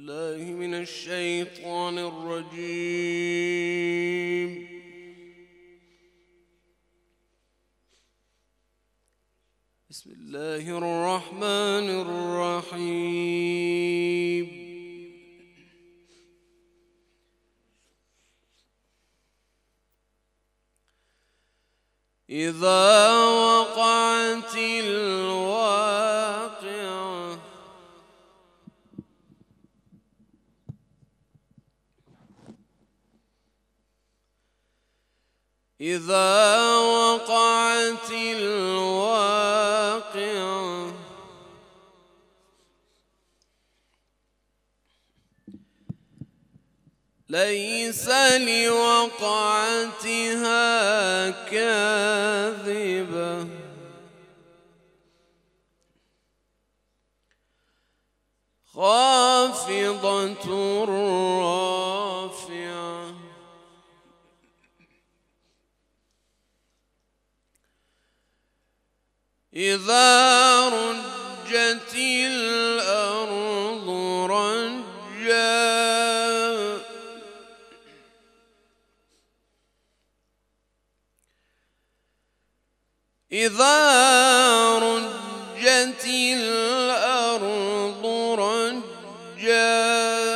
بالله من الشيطان الرجيم. بسم الله الرحمن الرحيم. إذا وقعت الواقعة إذا وقعت الواقعة ليس لوقعتها كاذبة خافضة رافعة إذا رجت الأرض رجا إذا رجت الأرض رجا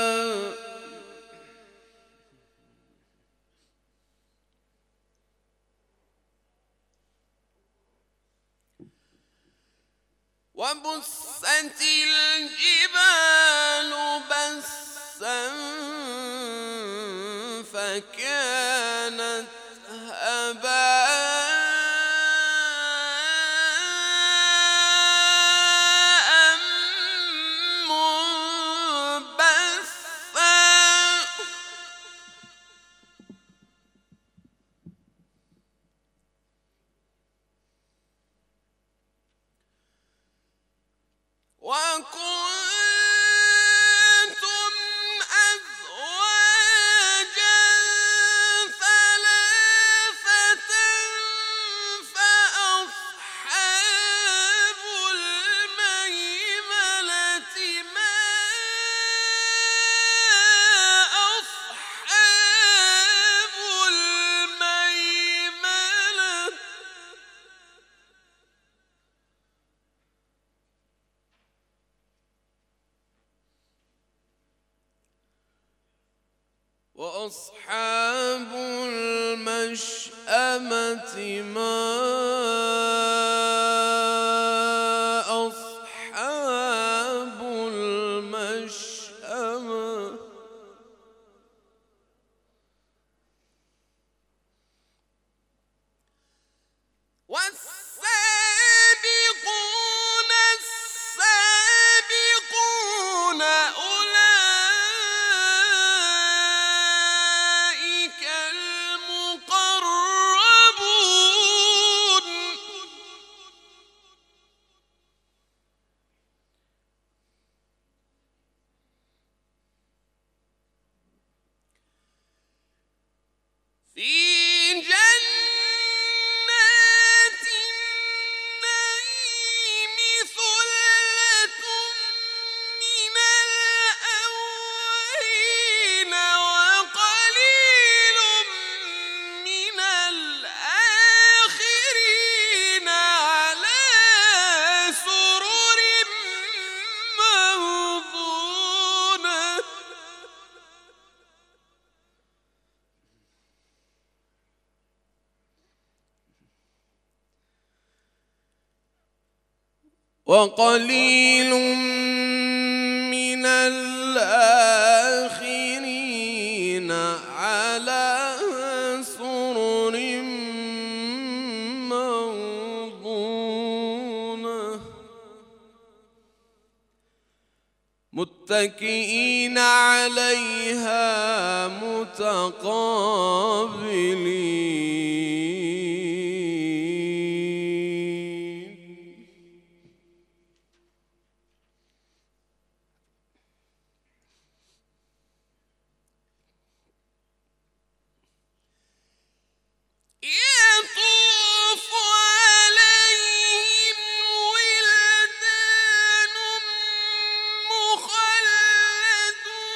وبست الجبال بسا فكانت هباء منبثا وكنتم أزواجا ثلاثة فأصحاب الميمنة ما أصحاب الميمنة وأصحاب المشأمة ما أصحاب المشأمة والسابقون السابقون أولئك المقربون في جنات النعيم ثلة من الأولين وقليل من الآخرين على سرر موضونة وقليل من الآخرين على سرر موضونة متكئين عليها متقابلين يطوف عليهم ولدان مخلدون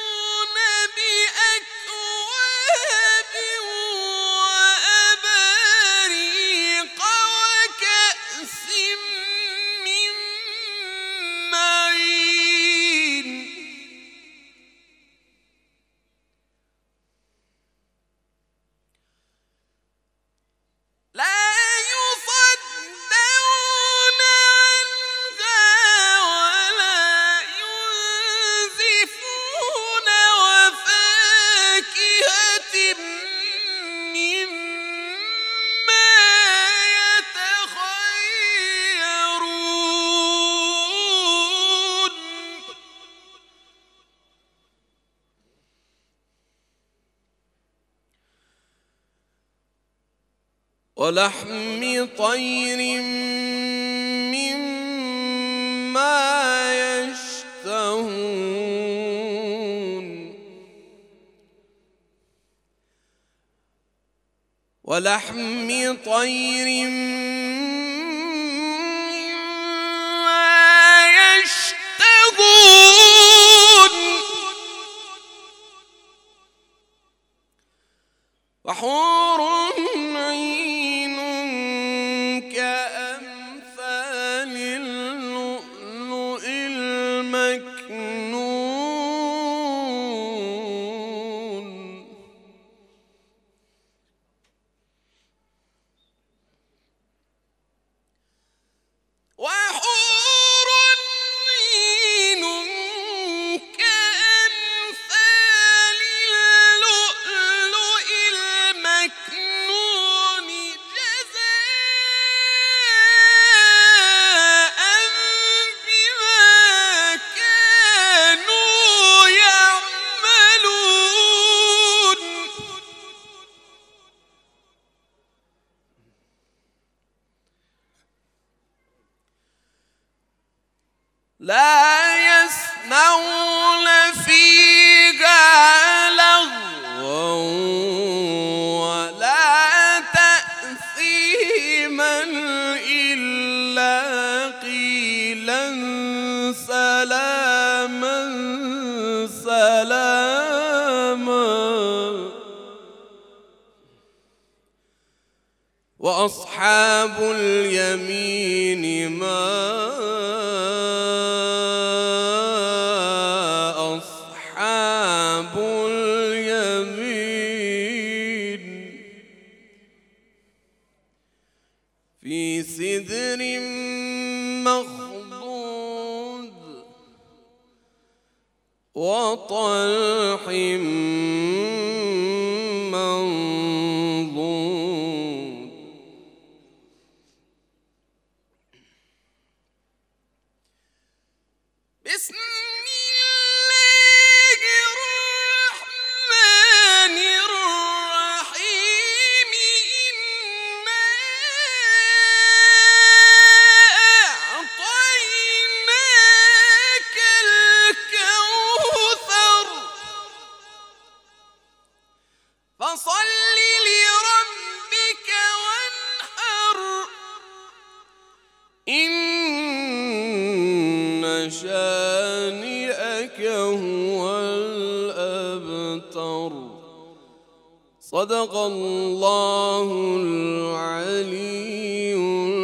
ولحم طير مما يشتهون ولحم طير مما يشتهون وحور عين كأمثال اللؤلؤ المكنون وحور عين كأمثال اللؤلؤ المكنون جزاء بما كانوا يعملون لا يسمعون فيها لغوا ولا تأثيما إلا قيلا سلاما سلاما وأصحاب اليمين ما أصحاب اليمين في سدر مخضود وطلح منضود بسم الله الرحمن الرحيم إنا أعطيناك الكوثر فصل لربك وانحر إن شانئك هو الأبتر صدق الله العلي